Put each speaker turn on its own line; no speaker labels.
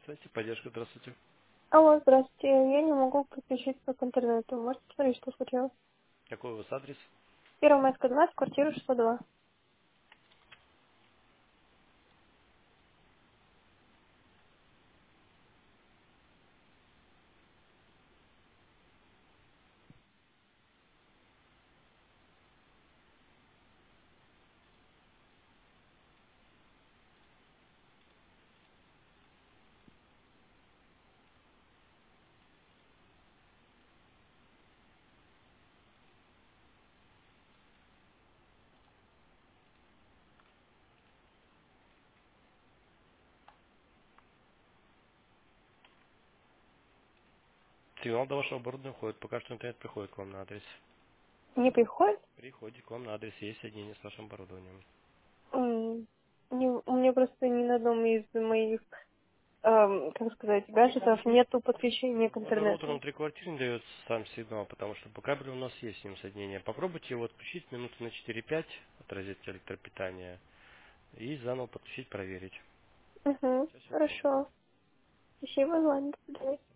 Сайте поддержка, здравствуйте.
Алло, здравствуйте. Я не могу подключиться к интернету. Можете посмотреть, что случилось?
Какой у вас адрес?
Первомайская, 20, квартира 602.
Сигнал до вашего оборудования уходит. Пока что интернет приходит к вам на адрес.
Не приходит?
Приходит к вам на адрес, есть соединение с вашим оборудованием.
У меня просто ни на одном из моих, как сказать, гаджетов нету подключения к
Ну, роутер
интернету.
внутри квартиры не дает сам сигнал, потому что по кабелю у нас есть с ним соединение. Попробуйте его отключить минуты на 4-5 от розетки электропитания и заново подключить, проверить.
Угу,
Сейчас все будет работать.
хорошо. Спасибо, ладно, до свидания.